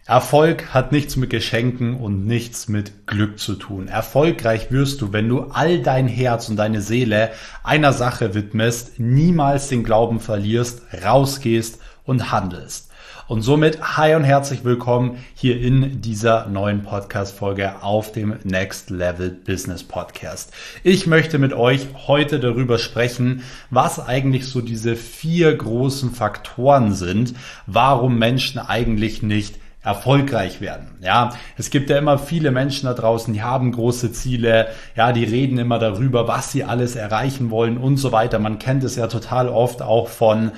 Erfolg hat nichts mit Geschenken und nichts mit Glück zu tun. Erfolgreich wirst du, wenn du all dein Herz und deine Seele einer Sache widmest, niemals den Glauben verlierst, rausgehst und handelst. Und somit hi und herzlich willkommen hier in dieser neuen Podcast-Folge auf dem Next Level Business Podcast. Ich möchte mit euch heute darüber sprechen, was eigentlich so diese 4 großen Faktoren sind, warum Menschen eigentlich nicht erfolgreich werden. Ja, es gibt ja immer viele Menschen da draußen, die haben große Ziele, ja, die reden immer darüber, was sie alles erreichen wollen und so weiter. Man kennt es ja total oft auch von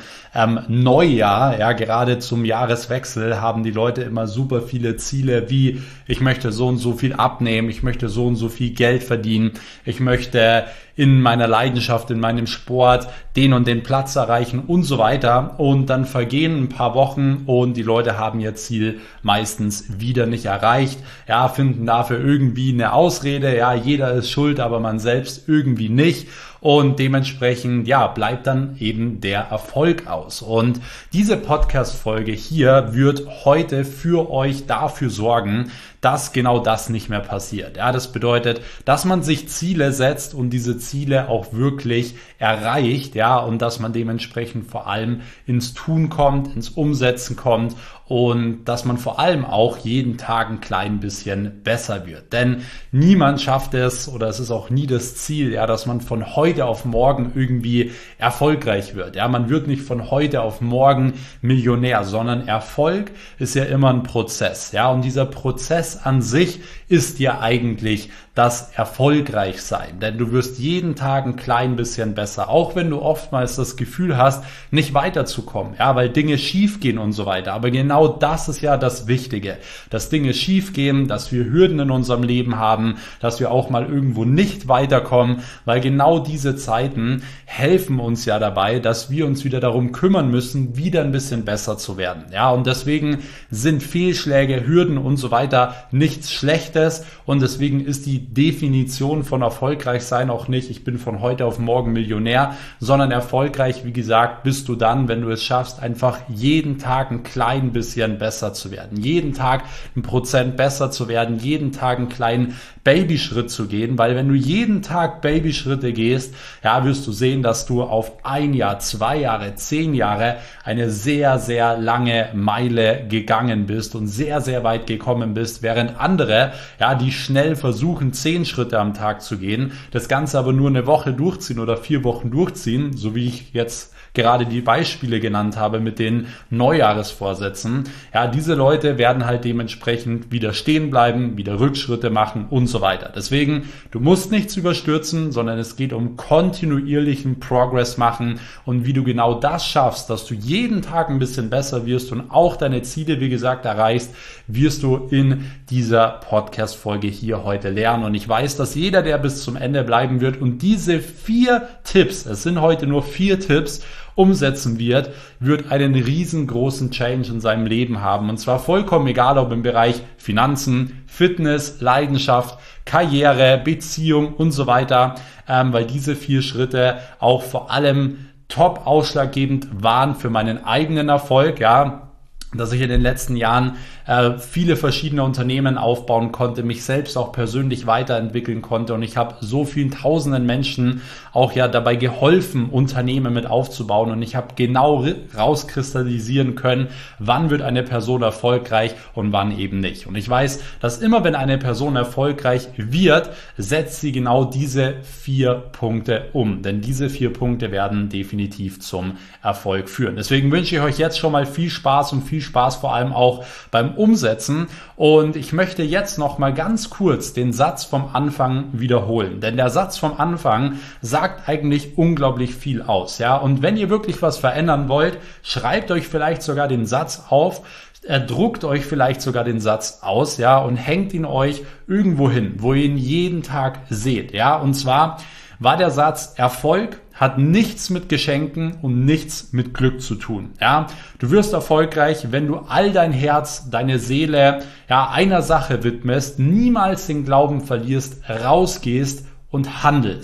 Neujahr, ja, gerade zum Jahreswechsel haben die Leute immer super viele Ziele, wie ich möchte so und so viel abnehmen, ich möchte so und so viel Geld verdienen, ich möchte in meiner Leidenschaft, in meinem Sport den und den Platz erreichen und so weiter. Und dann vergehen ein paar Wochen und die Leute haben ihr Ziel meistens wieder nicht erreicht. Ja, finden dafür irgendwie eine Ausrede. Ja, jeder ist schuld, aber man selbst irgendwie nicht. Und dementsprechend, ja, bleibt dann eben der Erfolg aus. Und diese Podcast-Folge hier wird heute für euch dafür sorgen, dass genau das nicht mehr passiert. Ja, das bedeutet, dass man sich Ziele setzt und diese Ziele auch wirklich erreicht, ja, und dass man dementsprechend vor allem ins Tun kommt, ins Umsetzen kommt und dass man vor allem auch jeden Tag ein klein bisschen besser wird. Denn niemand schafft es, oder es ist auch nie das Ziel, ja, dass man von heute auf morgen irgendwie erfolgreich wird. Ja, man wird nicht von heute auf morgen Millionär, sondern Erfolg ist ja immer ein Prozess. Ja, und dieser Prozess an sich ist ja eigentlich das Erfolgreichsein, denn du wirst jeden Tag ein klein bisschen besser, auch wenn du oftmals das Gefühl hast, nicht weiterzukommen, ja, weil Dinge schief gehen und so weiter. Aber genau das ist ja das Wichtige, dass Dinge schief gehen, dass wir Hürden in unserem Leben haben, dass wir auch mal irgendwo nicht weiterkommen, weil genau diese Zeiten helfen uns ja dabei, dass wir uns wieder darum kümmern müssen, wieder ein bisschen besser zu werden. Ja, und deswegen sind Fehlschläge, Hürden und so weiter nichts Schlechtes und deswegen ist die Definition von erfolgreich sein auch nicht, ich bin von heute auf morgen Millionär, sondern erfolgreich, wie gesagt, bist du dann, wenn du es schaffst, einfach jeden Tag ein klein bisschen besser zu werden, jeden Tag 1% besser zu werden, jeden Tag einen kleinen Babyschritt zu gehen, weil wenn du jeden Tag Babyschritte gehst, ja, wirst du sehen, dass du auf 1 Jahr, 2 Jahre, 10 Jahre eine sehr, sehr lange Meile gegangen bist und sehr, sehr weit gekommen bist, während andere, ja, die schnell versuchen, 10 Schritte am Tag zu gehen, das Ganze aber nur eine Woche durchziehen oder 4 Wochen durchziehen, so wie ich jetzt gerade die Beispiele genannt habe mit den Neujahresvorsätzen. Ja, diese Leute werden halt dementsprechend wieder stehen bleiben, wieder Rückschritte machen und so weiter. Deswegen, du musst nichts überstürzen, sondern es geht um kontinuierlichen Progress machen und wie du genau das schaffst, dass du jeden Tag ein bisschen besser wirst und auch deine Ziele, wie gesagt, erreichst, wirst du in dieser Podcast-Folge hier heute lernen. Und ich weiß, dass jeder, der bis zum Ende bleiben wird und diese 4 Tipps, es sind heute nur 4 Tipps, umsetzen wird einen riesengroßen Change in seinem Leben haben. Und zwar vollkommen egal, ob im Bereich Finanzen, Fitness, Leidenschaft, Karriere, Beziehung und so weiter, weil diese 4 Schritte auch vor allem top ausschlaggebend waren für meinen eigenen Erfolg, ja, dass ich in den letzten Jahren viele verschiedene Unternehmen aufbauen konnte, mich selbst auch persönlich weiterentwickeln konnte und ich habe so vielen tausenden Menschen auch ja dabei geholfen, Unternehmen mit aufzubauen und ich habe genau rauskristallisieren können, wann wird eine Person erfolgreich und wann eben nicht. Und ich weiß, dass immer wenn eine Person erfolgreich wird, setzt sie genau diese 4 Punkte um, denn diese 4 Punkte werden definitiv zum Erfolg führen. Deswegen wünsche ich euch jetzt schon mal viel Spaß und viel Spaß vor allem auch beim Umsetzen und ich möchte jetzt noch mal ganz kurz den Satz vom Anfang wiederholen, denn der Satz vom Anfang sagt eigentlich unglaublich viel aus, ja, und wenn ihr wirklich was verändern wollt, schreibt euch vielleicht sogar den Satz auf, druckt euch vielleicht sogar den Satz aus, ja, und hängt ihn euch irgendwo hin, wo ihr ihn jeden Tag seht, ja, und zwar war der Satz: Erfolg hat nichts mit Geschenken und nichts mit Glück zu tun. Ja, du wirst erfolgreich, wenn du all dein Herz, deine Seele, ja, einer Sache widmest, niemals den Glauben verlierst, rausgehst und handelst.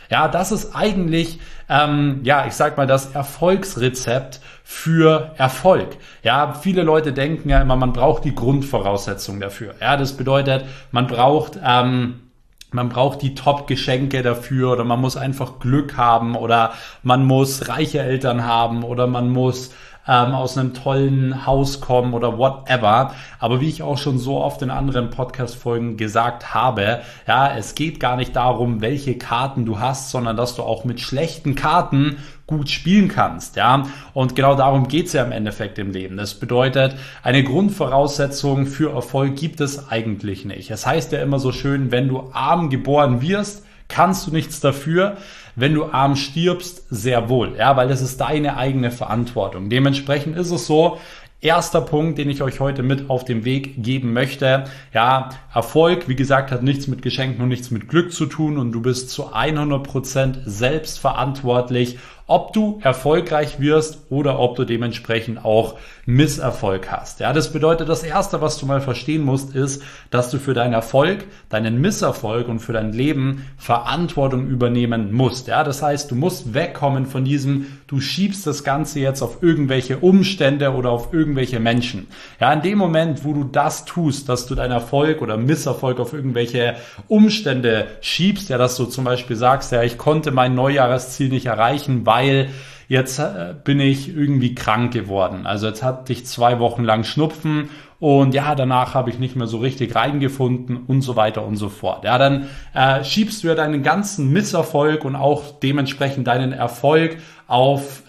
Ja, das ist eigentlich, ich sag mal, das Erfolgsrezept für Erfolg. Ja, viele Leute denken ja immer, man braucht die Grundvoraussetzung dafür. Ja, das bedeutet, man braucht die Top-Geschenke dafür oder man muss einfach Glück haben oder man muss reiche Eltern haben oder man muss aus einem tollen Haus kommen oder whatever. Aber wie ich auch schon so oft in anderen Podcast-Folgen gesagt habe, ja, es geht gar nicht darum, welche Karten du hast, sondern dass du auch mit schlechten Karten gut spielen kannst, ja. Und genau darum geht's ja im Endeffekt im Leben. Das bedeutet, eine Grundvoraussetzung für Erfolg gibt es eigentlich nicht. Es heißt ja immer so schön, wenn du arm geboren wirst, kannst du nichts dafür. Wenn du arm stirbst, sehr wohl, ja, weil das ist deine eigene Verantwortung. Dementsprechend ist es so, erster Punkt, den ich euch heute mit auf den Weg geben möchte. Ja, Erfolg, wie gesagt, hat nichts mit Geschenken und nichts mit Glück zu tun und du bist zu 100% selbst verantwortlich, ob du erfolgreich wirst oder ob du dementsprechend auch Misserfolg hast. Ja, das bedeutet, das Erste, was du mal verstehen musst, ist, dass du für deinen Erfolg, deinen Misserfolg und für dein Leben Verantwortung übernehmen musst. Ja, das heißt, du musst wegkommen von diesem, du schiebst das Ganze jetzt auf irgendwelche Umstände oder auf irgendwelche Menschen. Ja, in dem Moment, wo du das tust, dass du deinen Erfolg oder Misserfolg auf irgendwelche Umstände schiebst, ja, dass du zum Beispiel sagst, ja, ich konnte mein Neujahresziel nicht erreichen, weil jetzt bin ich irgendwie krank geworden. Also jetzt hatte ich 2 Wochen lang Schnupfen und ja, danach habe ich nicht mehr so richtig reingefunden und so weiter und so fort. Ja, dann schiebst du ja deinen ganzen Misserfolg und auch dementsprechend deinen Erfolg auf,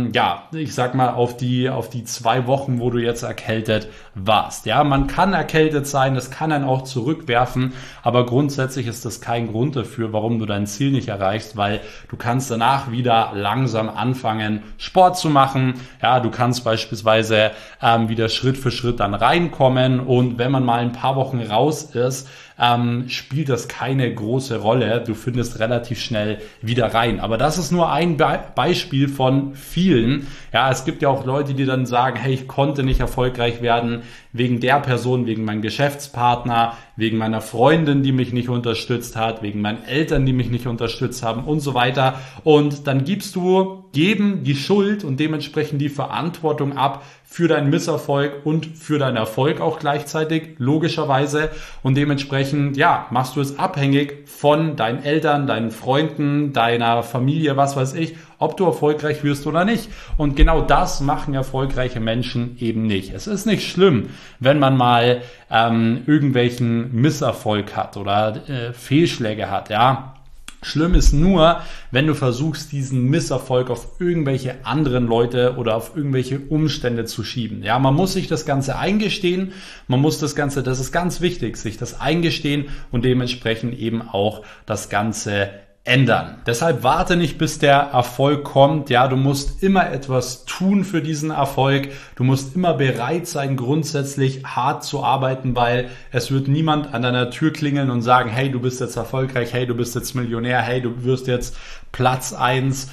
ich sag mal, auf die 2 Wochen, wo du jetzt erkältet warst. Ja, man kann erkältet sein, das kann einen auch zurückwerfen, aber grundsätzlich ist das kein Grund dafür, warum du dein Ziel nicht erreichst, weil du kannst danach wieder langsam anfangen, Sport zu machen. Ja, du kannst beispielsweise wieder Schritt für Schritt dann reinkommen und wenn man mal ein paar Wochen raus ist, spielt das keine große Rolle. Du findest relativ schnell wieder rein. Aber das ist nur ein Beispiel von vielen. Ja, es gibt ja auch Leute, die dann sagen, hey, ich konnte nicht erfolgreich werden wegen der Person, wegen meinem Geschäftspartner, wegen meiner Freundin, die mich nicht unterstützt hat, wegen meinen Eltern, die mich nicht unterstützt haben und so weiter. Und dann gibst du jedem die Schuld und dementsprechend die Verantwortung ab für deinen Misserfolg und für deinen Erfolg auch gleichzeitig, logischerweise. Und dementsprechend, ja, machst du es abhängig von deinen Eltern, deinen Freunden, deiner Familie, was weiß ich, ob du erfolgreich wirst oder nicht. Und genau das machen erfolgreiche Menschen eben nicht. Es ist nicht schlimm, wenn man mal irgendwelchen Misserfolg hat oder Fehlschläge hat, ja. Schlimm ist nur, wenn du versuchst, diesen Misserfolg auf irgendwelche anderen Leute oder auf irgendwelche Umstände zu schieben. Ja, man muss sich das Ganze eingestehen, das ist ganz wichtig, sich das eingestehen und dementsprechend eben auch das Ganze ändern. Deshalb warte nicht, bis der Erfolg kommt. Ja, du musst immer etwas tun für diesen Erfolg. Du musst immer bereit sein, grundsätzlich hart zu arbeiten, weil es wird niemand an deiner Tür klingeln und sagen, hey, du bist jetzt erfolgreich, hey, du bist jetzt Millionär, hey, du wirst jetzt Platz 1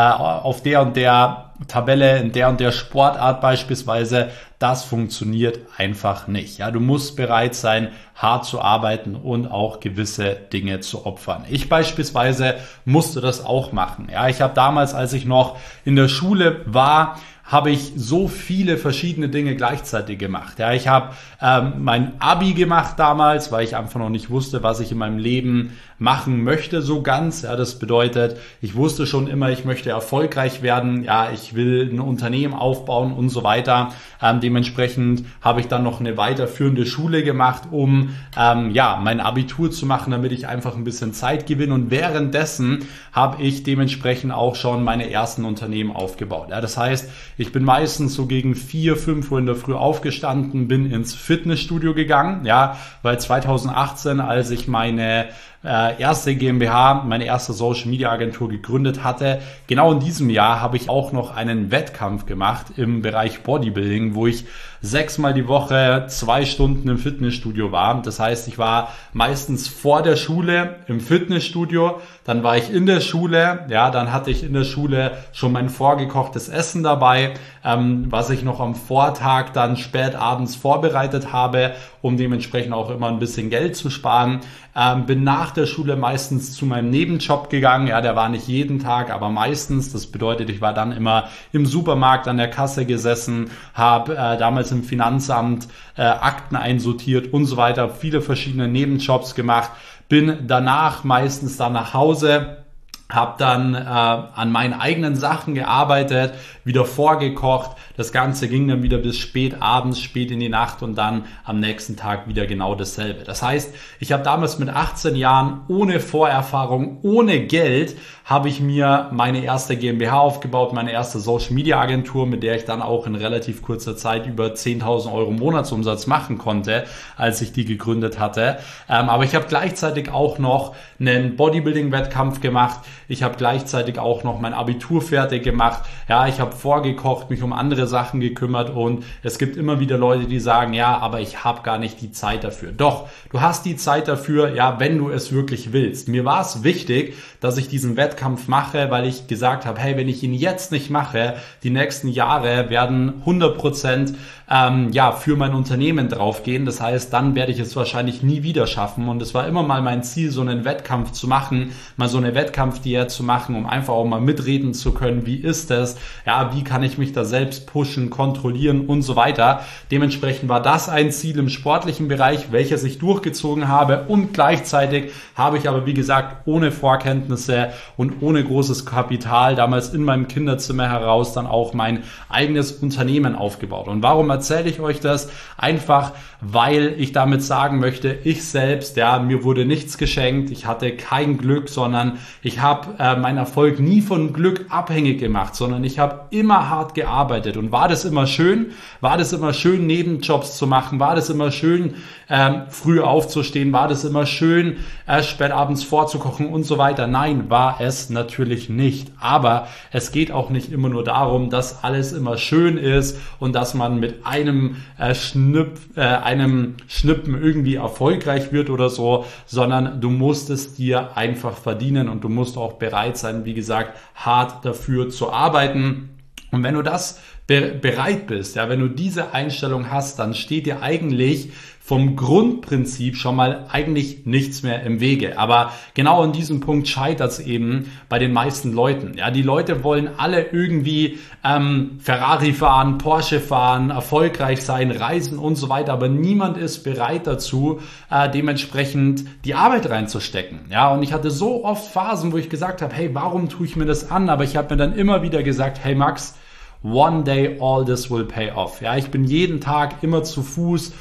auf der und der Tabelle, in der und der Sportart beispielsweise. Das funktioniert einfach nicht. Ja, du musst bereit sein, hart zu arbeiten und auch gewisse Dinge zu opfern. Ich beispielsweise musste das auch machen. Ja, ich habe damals, als ich noch in der Schule war, habe ich so viele verschiedene Dinge gleichzeitig gemacht. Ja, ich habe mein Abi gemacht damals, weil ich einfach noch nicht wusste, was ich in meinem Leben machen möchte so ganz. Ja, das bedeutet, ich wusste schon immer, ich möchte erfolgreich werden. Ja, ich will ein Unternehmen aufbauen und so weiter. Dementsprechend habe ich dann noch eine weiterführende Schule gemacht, um mein Abitur zu machen, damit ich einfach ein bisschen Zeit gewinne. Und währenddessen habe ich dementsprechend auch schon meine ersten Unternehmen aufgebaut. Ja, das heißt, ich bin meistens so gegen 4, 5 Uhr in der Früh aufgestanden, bin ins Fitnessstudio gegangen, ja, weil 2018, als ich meine erste GmbH, meine erste Social Media Agentur gegründet hatte. Genau in diesem Jahr habe ich auch noch einen Wettkampf gemacht im Bereich Bodybuilding, wo ich 6-mal die Woche 2 Stunden im Fitnessstudio war. Das heißt, ich war meistens vor der Schule im Fitnessstudio, dann war ich in der Schule, ja, dann hatte ich in der Schule schon mein vorgekochtes Essen dabei, was ich noch am Vortag dann spät abends vorbereitet habe, um dementsprechend auch immer ein bisschen Geld zu sparen. Bin nach der Schule meistens zu meinem Nebenjob gegangen. Ja, der war nicht jeden Tag, aber meistens. Das bedeutet, ich war dann immer im Supermarkt an der Kasse gesessen, habe damals im Finanzamt Akten einsortiert und so weiter, viele verschiedene Nebenjobs gemacht, bin danach meistens dann nach Hause, habe dann an meinen eigenen Sachen gearbeitet, wieder vorgekocht. Das Ganze ging dann wieder bis spät abends, spät in die Nacht und dann am nächsten Tag wieder genau dasselbe. Das heißt, ich habe damals mit 18 Jahren ohne Vorerfahrung, ohne Geld, habe ich mir meine erste GmbH aufgebaut, meine erste Social Media Agentur, mit der ich dann auch in relativ kurzer Zeit über 10.000 Euro Monatsumsatz machen konnte, als ich die gegründet hatte. Aber ich habe gleichzeitig auch noch einen Bodybuilding-Wettkampf gemacht. Ich habe gleichzeitig auch noch mein Abitur fertig gemacht. Ja, ich habe vorgekocht, mich um andere Sachen gekümmert und es gibt immer wieder Leute, die sagen, ja, aber ich habe gar nicht die Zeit dafür. Doch, du hast die Zeit dafür, ja, wenn du es wirklich willst. Mir war es wichtig, dass ich diesen Wettkampf mache, weil ich gesagt habe, hey, wenn ich ihn jetzt nicht mache, die nächsten Jahre werden 100% für mein Unternehmen draufgehen. Das heißt, dann werde ich es wahrscheinlich nie wieder schaffen. Und es war immer mal mein Ziel, so einen Wettkampf zu machen, mal so eine Wettkampfdiät zu machen, um einfach auch mal mitreden zu können, wie ist es, ja, wie kann ich mich da selbst pushen, kontrollieren und so weiter. Dementsprechend war das ein Ziel im sportlichen Bereich, welches ich durchgezogen habe und gleichzeitig habe ich aber, wie gesagt, ohne Vorkenntnisse und ohne großes Kapital damals in meinem Kinderzimmer heraus dann auch mein eigenes Unternehmen aufgebaut. Und warum erzähle ich euch das? Einfach, weil ich damit sagen möchte, ich selbst, ja, mir wurde nichts geschenkt, ich hatte kein Glück, sondern ich habe meinen Erfolg nie von Glück abhängig gemacht, sondern ich habe immer hart gearbeitet. Und war das immer schön? War das immer schön, Nebenjobs zu machen? War das immer schön, früh aufzustehen? War das immer schön, spät abends vorzukochen und so weiter? Nein, war es natürlich nicht. Aber es geht auch nicht immer nur darum, dass alles immer schön ist und dass man mit einem Schnippen irgendwie erfolgreich wird oder so, sondern du musst es dir einfach verdienen und du musst auch bereit sein, wie gesagt, hart dafür zu arbeiten. Und wenn du das bereit bist, ja, wenn du diese Einstellung hast, dann steht dir eigentlich vom Grundprinzip schon mal eigentlich nichts mehr im Wege. Aber genau an diesem Punkt scheitert es eben bei den meisten Leuten. Ja, die Leute wollen alle irgendwie Ferrari fahren, Porsche fahren, erfolgreich sein, reisen und so weiter. Aber niemand ist bereit dazu, dementsprechend die Arbeit reinzustecken. Ja, und ich hatte so oft Phasen, wo ich gesagt habe, hey, warum tue ich mir das an? Aber ich habe mir dann immer wieder gesagt, hey Max, one day all this will pay off. Ja, ich bin jeden Tag immer zu Fuß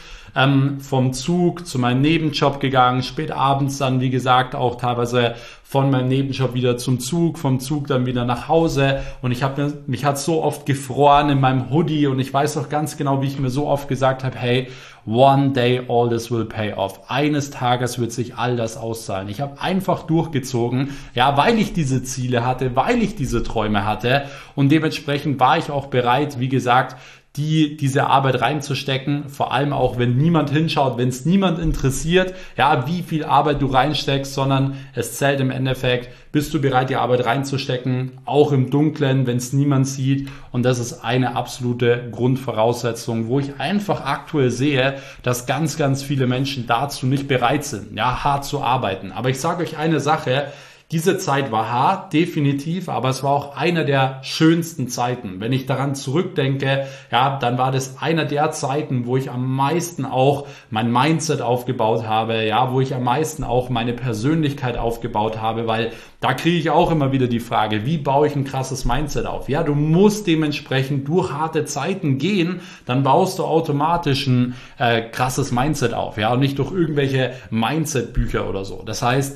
vom Zug zu meinem Nebenjob gegangen, spät abends dann, wie gesagt, auch teilweise von meinem Nebenjob wieder zum Zug, vom Zug dann wieder nach Hause und mich hat so oft gefroren in meinem Hoodie und ich weiß auch ganz genau, wie ich mir so oft gesagt habe, hey, one day all this will pay off. Eines Tages wird sich all das auszahlen. Ich habe einfach durchgezogen, ja, weil ich diese Ziele hatte, weil ich diese Träume hatte und dementsprechend war ich auch bereit, wie gesagt, diese Arbeit reinzustecken, vor allem auch, wenn niemand hinschaut, wenn es niemand interessiert, ja, wie viel Arbeit du reinsteckst, sondern es zählt im Endeffekt, bist du bereit, die Arbeit reinzustecken, auch im Dunkeln, wenn es niemand sieht und das ist eine absolute Grundvoraussetzung, wo ich einfach aktuell sehe, dass ganz, ganz viele Menschen dazu nicht bereit sind, ja, hart zu arbeiten. Aber ich sage euch eine Sache, diese Zeit war hart, definitiv, aber es war auch einer der schönsten Zeiten. Wenn ich daran zurückdenke, ja, dann war das einer der Zeiten, wo ich am meisten auch mein Mindset aufgebaut habe, ja, wo ich am meisten auch meine Persönlichkeit aufgebaut habe, weil da kriege ich auch immer wieder die Frage, wie baue ich ein krasses Mindset auf? Ja, du musst dementsprechend durch harte Zeiten gehen, dann baust du automatisch ein krasses Mindset auf, ja, und nicht durch irgendwelche Mindset-Bücher oder so. Das heißt,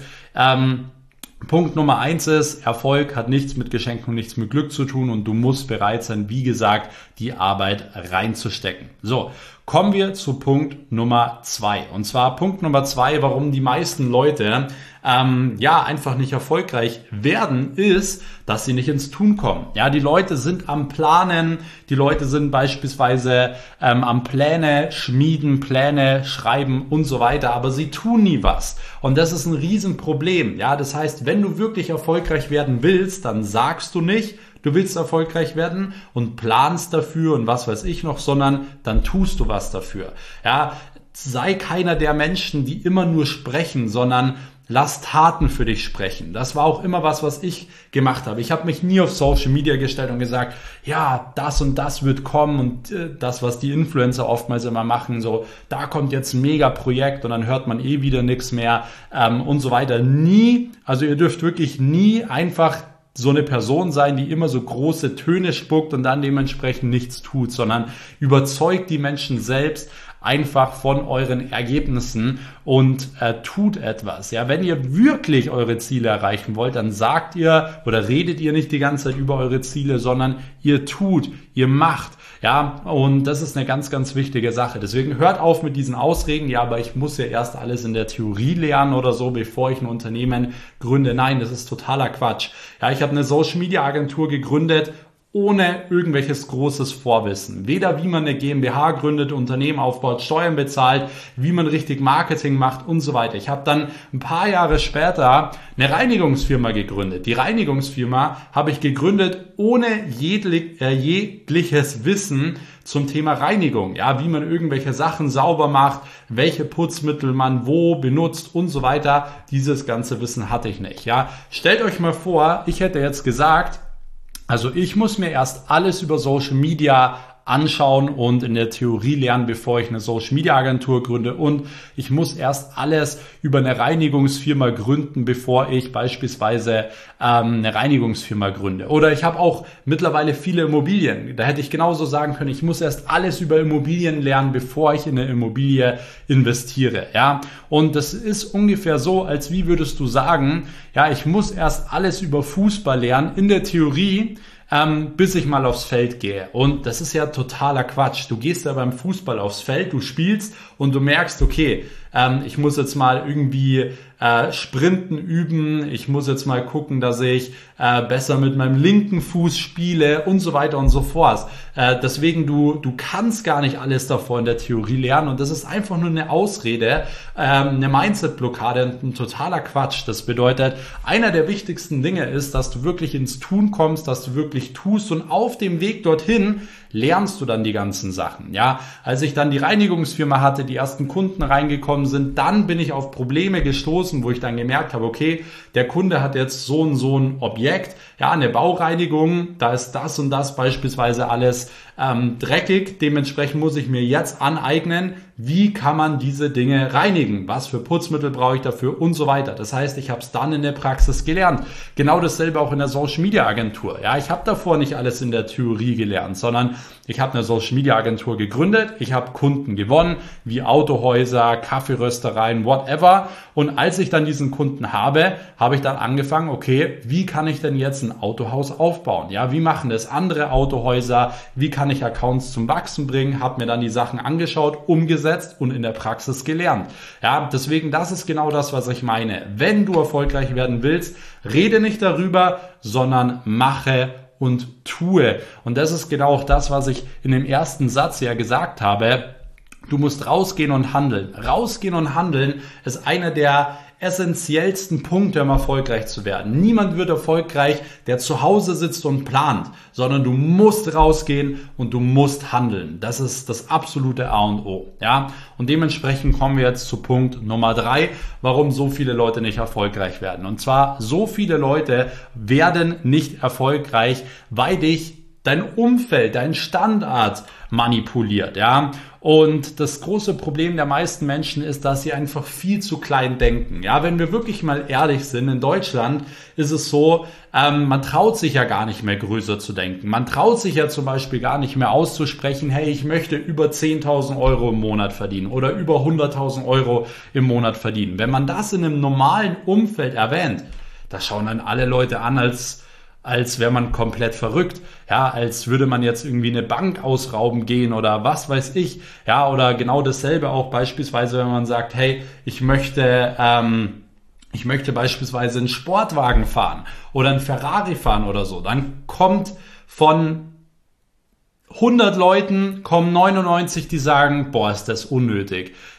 Punkt Nummer 1 ist, Erfolg hat nichts mit Geschenken und nichts mit Glück zu tun und du musst bereit sein, wie gesagt, die Arbeit reinzustecken. So, kommen wir zu Punkt Nummer 2. Und zwar Punkt Nummer 2, warum die meisten Leute einfach nicht erfolgreich werden, ist, dass sie nicht ins Tun kommen. Ja, die Leute sind am Planen, die Leute sind beispielsweise am Pläne schmieden, Pläne schreiben und so weiter, aber sie tun nie was. Und das ist ein Riesenproblem. Ja, das heißt, wenn du wirklich erfolgreich werden willst, dann sagst du nicht, du willst erfolgreich werden und planst dafür und was weiß ich noch, sondern dann tust du was dafür. Ja, sei keiner der Menschen, die immer nur sprechen, sondern lass Taten für dich sprechen. Das war auch immer was ich gemacht habe. Ich habe mich nie auf Social Media gestellt und gesagt, ja, das und das wird kommen und das, was die Influencer oftmals immer machen, so, da kommt jetzt ein Mega-Projekt und dann hört man eh wieder nichts mehr und so weiter. Nie, also ihr dürft wirklich nie einfach so eine Person sein, die immer so große Töne spuckt und dann dementsprechend nichts tut, sondern überzeugt die Menschen selbst einfach von euren Ergebnissen und tut etwas. Ja, wenn ihr wirklich eure Ziele erreichen wollt, dann sagt ihr oder redet ihr nicht die ganze Zeit über eure Ziele, sondern ihr tut, ihr macht. Ja, und das ist eine ganz, ganz wichtige Sache. Deswegen hört auf mit diesen Ausreden, ja, aber ich muss ja erst alles in der Theorie lernen oder so, bevor ich ein Unternehmen gründe. Nein, das ist totaler Quatsch. Ja, ich habe eine Social Media Agentur gegründet, ohne irgendwelches großes Vorwissen. Weder wie man eine GmbH gründet, Unternehmen aufbaut, Steuern bezahlt, wie man richtig Marketing macht und so weiter. Ich habe dann ein paar Jahre später eine Reinigungsfirma gegründet. Die Reinigungsfirma habe ich gegründet ohne jegliches Wissen zum Thema Reinigung. Ja, wie man irgendwelche Sachen sauber macht, welche Putzmittel man wo benutzt und so weiter. Dieses ganze Wissen hatte ich nicht. Ja, stellt euch mal vor, ich hätte jetzt gesagt, also ich muss mir erst alles über Social Media anschauen und in der Theorie lernen, bevor ich eine Social Media Agentur gründe, und ich muss erst alles über eine Reinigungsfirma gründen, bevor ich beispielsweise eine Reinigungsfirma gründe. Oder ich habe auch mittlerweile viele Immobilien. Da hätte ich genauso sagen können, ich muss erst alles über Immobilien lernen, bevor ich in eine Immobilie investiere. Ja, und das ist ungefähr so, als wie würdest du sagen, ja, ich muss erst alles über Fußball lernen in der Theorie, bis ich mal aufs Feld gehe. Und das ist ja totaler Quatsch. Du gehst ja beim Fußball aufs Feld, du spielst und du merkst, okay, ich muss jetzt mal irgendwie Sprinten üben, ich muss jetzt mal gucken, dass ich besser mit meinem linken Fuß spiele und so weiter und so fort. Deswegen, du kannst gar nicht alles davor in der Theorie lernen, und das ist einfach nur eine Ausrede, eine Mindset-Blockade, ein totaler Quatsch. Das bedeutet, einer der wichtigsten Dinge ist, dass du wirklich ins Tun kommst, dass du wirklich tust, und auf dem Weg dorthin lernst du dann die ganzen Sachen. Ja, als ich dann die Reinigungsfirma hatte, die ersten Kunden reingekommen sind, dann bin ich auf Probleme gestoßen, wo ich dann gemerkt habe, okay, der Kunde hat jetzt so ein Objekt, ja, eine Baureinigung, da ist das und das beispielsweise alles dreckig, dementsprechend muss ich mir jetzt aneignen, wie kann man diese Dinge reinigen, was für Putzmittel brauche ich dafür und so weiter. Das heißt, ich habe es dann in der Praxis gelernt. Genau dasselbe auch in der Social Media Agentur. Ja, ich habe davor nicht alles in der Theorie gelernt, sondern ich habe eine Social Media Agentur gegründet, ich habe Kunden gewonnen, wie Autohäuser, Kaffeeröstereien, whatever. Und als ich dann diesen Kunden habe ich dann angefangen, okay, wie kann ich denn jetzt ein Autohaus aufbauen? Ja, wie machen das andere Autohäuser? Wie kann ich Accounts zum Wachsen bringen? Habe mir dann die Sachen angeschaut, umgesetzt und in der Praxis gelernt. Ja, deswegen, das ist genau das, was ich meine. Wenn du erfolgreich werden willst, rede nicht darüber, sondern mache und tue. Und das ist genau auch das, was ich in dem ersten Satz ja gesagt habe. Du musst rausgehen und handeln. Rausgehen und handeln ist einer der essentiellsten Punkte, um erfolgreich zu werden. Niemand wird erfolgreich, der zu Hause sitzt und plant, sondern du musst rausgehen und du musst handeln. Das ist das absolute A und O. Ja? Und dementsprechend kommen wir jetzt zu Punkt Nummer 3, warum so viele Leute nicht erfolgreich werden. Und zwar, so viele Leute werden nicht erfolgreich, weil dich dein Umfeld, dein Standard manipuliert, ja. Und das große Problem der meisten Menschen ist, dass sie einfach viel zu klein denken. Ja, wenn wir wirklich mal ehrlich sind, in Deutschland ist es so, man traut sich ja gar nicht mehr größer zu denken. Man traut sich ja zum Beispiel gar nicht mehr auszusprechen, hey, ich möchte über 10.000 Euro im Monat verdienen oder über 100.000 Euro im Monat verdienen. Wenn man das in einem normalen Umfeld erwähnt, da schauen dann alle Leute an, als wäre man komplett verrückt, ja, als würde man jetzt irgendwie eine Bank ausrauben gehen oder was weiß ich, ja, oder genau dasselbe auch beispielsweise, wenn man sagt, hey, ich möchte beispielsweise einen Sportwagen fahren oder einen Ferrari fahren oder so, dann kommt von 100 Leuten kommen 99, die sagen, boah, ist das unnötig.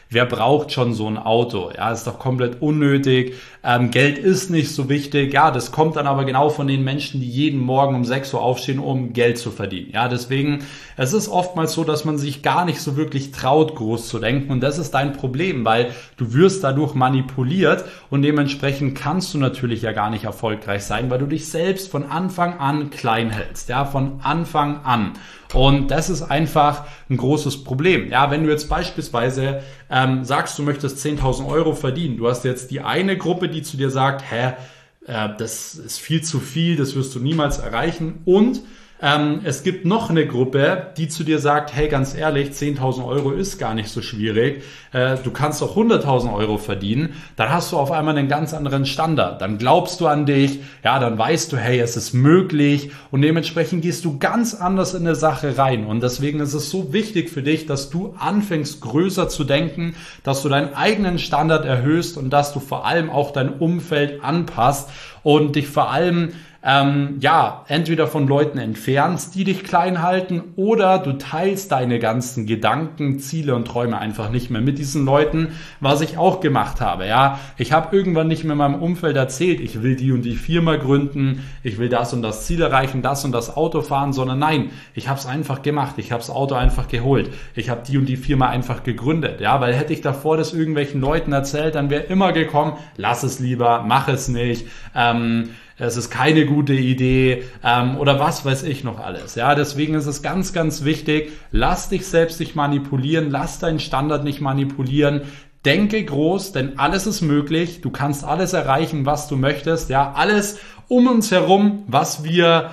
wer braucht schon so ein Auto? Ja, ist doch komplett unnötig. Geld ist nicht so wichtig. Ja, das kommt dann aber genau von den Menschen, die jeden Morgen um 6 Uhr aufstehen, um Geld zu verdienen. Ja, deswegen, es ist oftmals so, dass man sich gar nicht so wirklich traut, groß zu denken. Und das ist dein Problem, weil du wirst dadurch manipuliert und dementsprechend kannst du natürlich ja gar nicht erfolgreich sein, weil du dich selbst von Anfang an klein hältst. Ja, von Anfang an. Und das ist einfach ein großes Problem. Ja, wenn du jetzt beispielsweise sagst, du möchtest 10.000 Euro verdienen, du hast jetzt die eine Gruppe, die zu dir sagt, das ist viel zu viel, das wirst du niemals erreichen. Und es gibt noch eine Gruppe, die zu dir sagt, hey, ganz ehrlich, 10.000 Euro ist gar nicht so schwierig. Du kannst doch 100.000 Euro verdienen. Dann hast du auf einmal einen ganz anderen Standard. Dann glaubst du an dich. Ja, dann weißt du, hey, es ist möglich. Und dementsprechend gehst du ganz anders in eine Sache rein. Und deswegen ist es so wichtig für dich, dass du anfängst, größer zu denken, dass du deinen eigenen Standard erhöhst und dass du vor allem auch dein Umfeld anpasst und dich vor allem entweder von Leuten entfernst, die dich klein halten, oder du teilst deine ganzen Gedanken, Ziele und Träume einfach nicht mehr mit diesen Leuten, was ich auch gemacht habe. Ja, ich habe irgendwann nicht mehr meinem Umfeld erzählt, ich will die und die Firma gründen, ich will das und das Ziel erreichen, das und das Auto fahren, sondern nein, ich habe es einfach gemacht, ich habe das Auto einfach geholt, ich habe die und die Firma einfach gegründet. Ja, weil hätte ich davor das irgendwelchen Leuten erzählt, dann wäre immer gekommen, lass es lieber, mach es nicht, es ist keine gute Idee oder was weiß ich noch alles. Ja, deswegen ist es ganz, ganz wichtig, lass dich selbst nicht manipulieren, lass deinen Standard nicht manipulieren. Denke groß, denn alles ist möglich. Du kannst alles erreichen, was du möchtest. Ja, alles um uns herum, was wir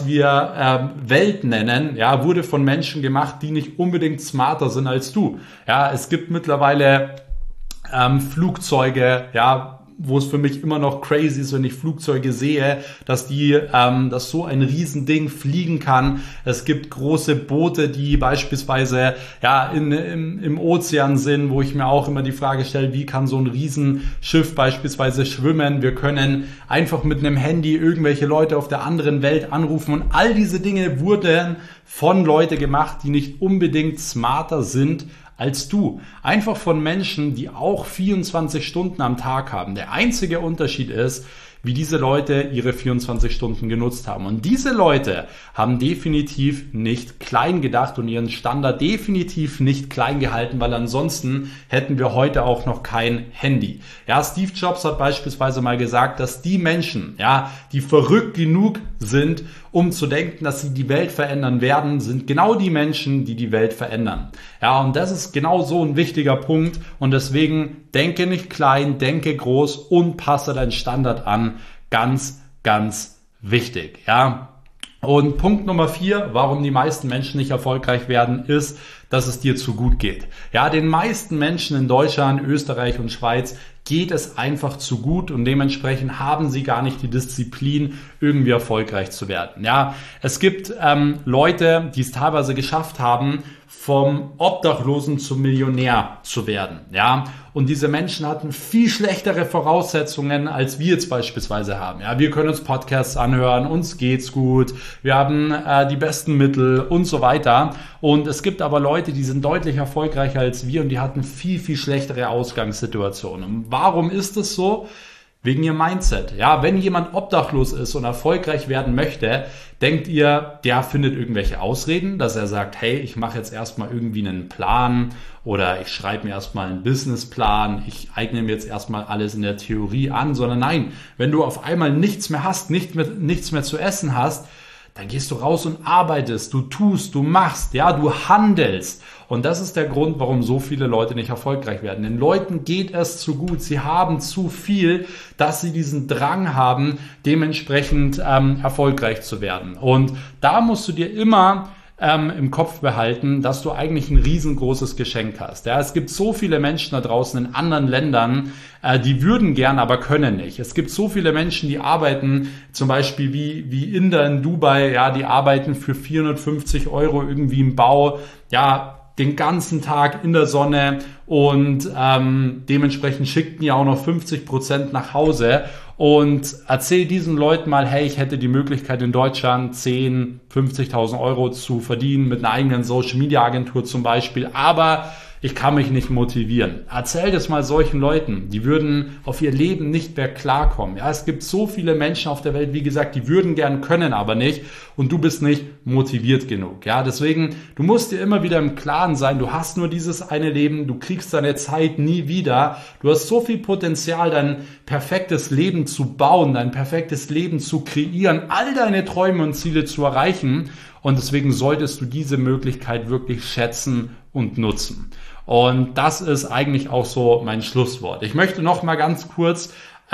Welt nennen, ja, wurde von Menschen gemacht, die nicht unbedingt smarter sind als du. Ja, es gibt mittlerweile Flugzeuge, ja, wo es für mich immer noch crazy ist, wenn ich Flugzeuge sehe, dass so ein Riesending fliegen kann. Es gibt große Boote, die beispielsweise im Ozean sind, wo ich mir auch immer die Frage stelle, wie kann so ein Riesenschiff beispielsweise schwimmen? Wir können einfach mit einem Handy irgendwelche Leute auf der anderen Welt anrufen, und all diese Dinge wurden von Leuten gemacht, die nicht unbedingt smarter sind als du. Einfach von Menschen, die auch 24 Stunden am Tag haben. Der einzige Unterschied ist, wie diese Leute ihre 24 Stunden genutzt haben. Und diese Leute haben definitiv nicht klein gedacht und ihren Standard definitiv nicht klein gehalten, weil ansonsten hätten wir heute auch noch kein Handy. Ja, Steve Jobs hat beispielsweise mal gesagt, dass die Menschen, ja, die verrückt genug sind, um zu denken, dass sie die Welt verändern werden, sind genau die Menschen, die die Welt verändern. Ja, und das ist genau so ein wichtiger Punkt, und deswegen denke nicht klein, denke groß und passe deinen Standard an. Ganz, ganz wichtig, ja. Und Punkt Nummer 4, warum die meisten Menschen nicht erfolgreich werden, ist, dass es dir zu gut geht. Ja, den meisten Menschen in Deutschland, Österreich und Schweiz geht es einfach zu gut, und dementsprechend haben sie gar nicht die Disziplin, irgendwie erfolgreich zu werden. Ja, es gibt Leute, die es teilweise geschafft haben, vom Obdachlosen zum Millionär zu werden. Ja, und diese Menschen hatten viel schlechtere Voraussetzungen, als wir jetzt beispielsweise haben. Ja, wir können uns Podcasts anhören, uns geht's gut, wir haben die besten Mittel und so weiter. Und es gibt aber Leute, die sind deutlich erfolgreicher als wir, und die hatten viel, viel schlechtere Ausgangssituationen. Und warum ist es so? Wegen ihrem Mindset. Ja, wenn jemand obdachlos ist und erfolgreich werden möchte, denkt ihr, der findet irgendwelche Ausreden, dass er sagt, hey, ich mache jetzt erstmal irgendwie einen Plan, oder ich schreibe mir erstmal einen Businessplan, ich eigne mir jetzt erstmal alles in der Theorie an, sondern nein, wenn du auf einmal nichts mehr hast, nichts mehr zu essen hast, dann gehst du raus und arbeitest, du tust, du machst, ja, du handelst. Und das ist der Grund, warum so viele Leute nicht erfolgreich werden. Den Leuten geht es zu gut, sie haben zu viel, dass sie diesen Drang haben, dementsprechend erfolgreich zu werden. Und da musst du dir immer im Kopf behalten, dass du eigentlich ein riesengroßes Geschenk hast. Ja, es gibt so viele Menschen da draußen in anderen Ländern, die würden gern, aber können nicht. Es gibt so viele Menschen, die arbeiten, zum Beispiel wie Inder in Dubai, ja, die arbeiten für 450 Euro irgendwie im Bau, ja, den ganzen Tag in der Sonne, und dementsprechend schickten ja auch noch 50% nach Hause. Und erzähl diesen Leuten mal, hey, ich hätte die Möglichkeit in Deutschland 10.000, 50.000 Euro zu verdienen mit einer eigenen Social-Media-Agentur zum Beispiel, aber ich kann mich nicht motivieren. Erzähl das mal solchen Leuten, die würden auf ihr Leben nicht mehr klarkommen. Ja, es gibt so viele Menschen auf der Welt, wie gesagt, die würden gern, können aber nicht und du bist nicht motiviert genug. Ja, deswegen, du musst dir immer wieder im Klaren sein, du hast nur dieses eine Leben, du kriegst deine Zeit nie wieder. Du hast so viel Potenzial, dein perfektes Leben zu bauen, dein perfektes Leben zu kreieren, all deine Träume und Ziele zu erreichen. Und deswegen solltest du diese Möglichkeit wirklich schätzen und nutzen. Und das ist eigentlich auch so mein Schlusswort. Ich möchte noch mal ganz kurz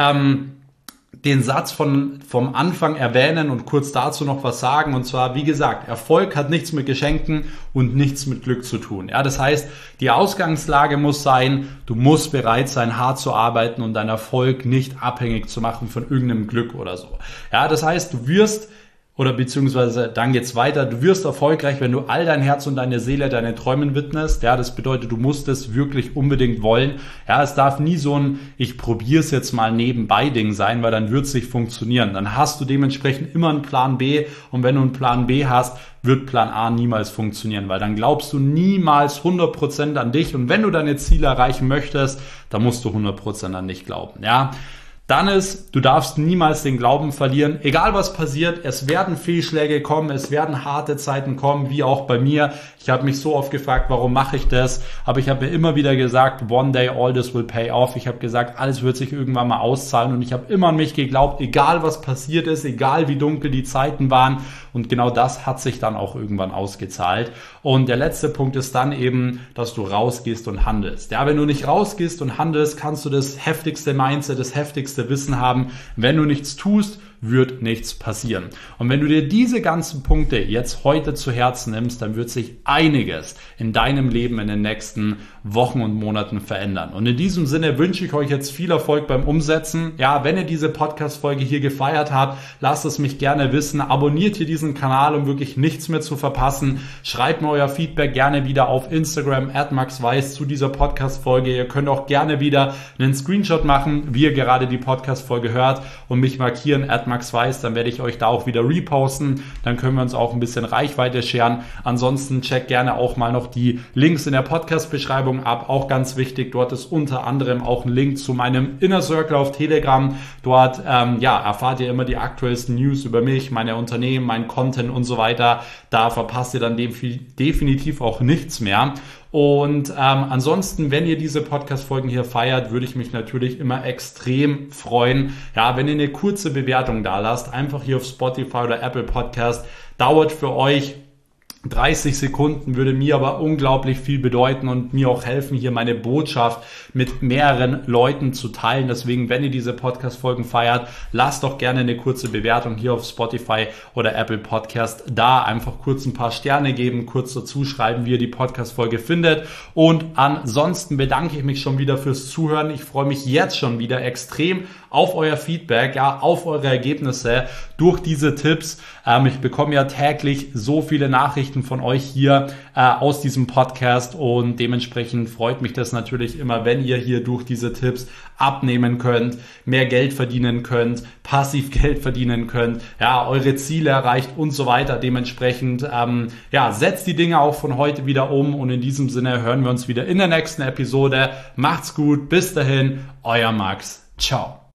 den Satz vom Anfang erwähnen und kurz dazu noch was sagen. Und zwar, wie gesagt, Erfolg hat nichts mit Geschenken und nichts mit Glück zu tun. Ja, das heißt, die Ausgangslage muss sein, du musst bereit sein, hart zu arbeiten und deinen Erfolg nicht abhängig zu machen von irgendeinem Glück oder so. Ja, das heißt, du wirst beziehungsweise dann geht's weiter. Du wirst erfolgreich, wenn du all dein Herz und deine Seele deinen Träumen widmest. Ja, das bedeutet, du musst es wirklich unbedingt wollen. Ja, es darf nie so ein ich probiere es jetzt mal nebenbei Ding sein, weil dann wird es nicht funktionieren. Dann hast du dementsprechend immer einen Plan B und wenn du einen Plan B hast, wird Plan A niemals funktionieren, weil dann glaubst du niemals 100% an dich und wenn du deine Ziele erreichen möchtest, dann musst du 100% an dich glauben. Ja. Dann du darfst niemals den Glauben verlieren, egal was passiert, es werden Fehlschläge kommen, es werden harte Zeiten kommen, wie auch bei mir. Ich habe mich so oft gefragt, warum mache ich das? Aber ich habe mir immer wieder gesagt, one day all this will pay off. Ich habe gesagt, alles wird sich irgendwann mal auszahlen und ich habe immer an mich geglaubt, egal was passiert ist, egal wie dunkel die Zeiten waren. Und genau das hat sich dann auch irgendwann ausgezahlt. Und der letzte Punkt ist dann eben, dass du rausgehst und handelst. Ja, wenn du nicht rausgehst und handelst, kannst du das heftigste Mindset, das heftigste Wissen haben. Wenn du nichts tust, wird nichts passieren. Und wenn du dir diese ganzen Punkte jetzt heute zu Herzen nimmst, dann wird sich einiges in deinem Leben in den nächsten Wochen und Monaten verändern. Und in diesem Sinne wünsche ich euch jetzt viel Erfolg beim Umsetzen. Ja, wenn ihr diese Podcast-Folge hier gefeiert habt, lasst es mich gerne wissen. Abonniert hier diesen Kanal, um wirklich nichts mehr zu verpassen. Schreibt mir euer Feedback gerne wieder auf Instagram @maxweiss zu dieser Podcast-Folge. Ihr könnt auch gerne wieder einen Screenshot machen, wie ihr gerade die Podcast-Folge hört und mich markieren @maxweiss, dann werde ich euch da auch wieder reposten. Dann können wir uns auch ein bisschen Reichweite scheren. Ansonsten checkt gerne auch mal noch die Links in der Podcast-Beschreibung ab. Auch ganz wichtig, dort ist unter anderem auch ein Link zu meinem Inner Circle auf Telegram. Dort erfahrt ihr immer die aktuellsten News über mich, meine Unternehmen, mein Content und so weiter. Da verpasst ihr dann definitiv auch nichts mehr. Und ansonsten, wenn ihr diese Podcast-Folgen hier feiert, würde ich mich natürlich immer extrem freuen, ja, wenn ihr eine kurze Bewertung da lasst, einfach hier auf Spotify oder Apple Podcast, dauert für euch 30 Sekunden, würde mir aber unglaublich viel bedeuten und mir auch helfen, hier meine Botschaft mit mehreren Leuten zu teilen. Deswegen, wenn ihr diese Podcast-Folgen feiert, lasst doch gerne eine kurze Bewertung hier auf Spotify oder Apple Podcast da. Einfach kurz ein paar Sterne geben, kurz dazu schreiben, wie ihr die Podcast-Folge findet. Und ansonsten bedanke ich mich schon wieder fürs Zuhören. Ich freue mich jetzt schon wieder extrem auf euer Feedback, ja, auf eure Ergebnisse durch diese Tipps. Ich bekomme ja täglich so viele Nachrichten von euch hier aus diesem Podcast und dementsprechend freut mich das natürlich immer, wenn ihr hier durch diese Tipps abnehmen könnt, mehr Geld verdienen könnt, passiv Geld verdienen könnt, ja, eure Ziele erreicht und so weiter. Dementsprechend, setzt die Dinge auch von heute wieder um und in diesem Sinne hören wir uns wieder in der nächsten Episode. Macht's gut, bis dahin, euer Max. Ciao.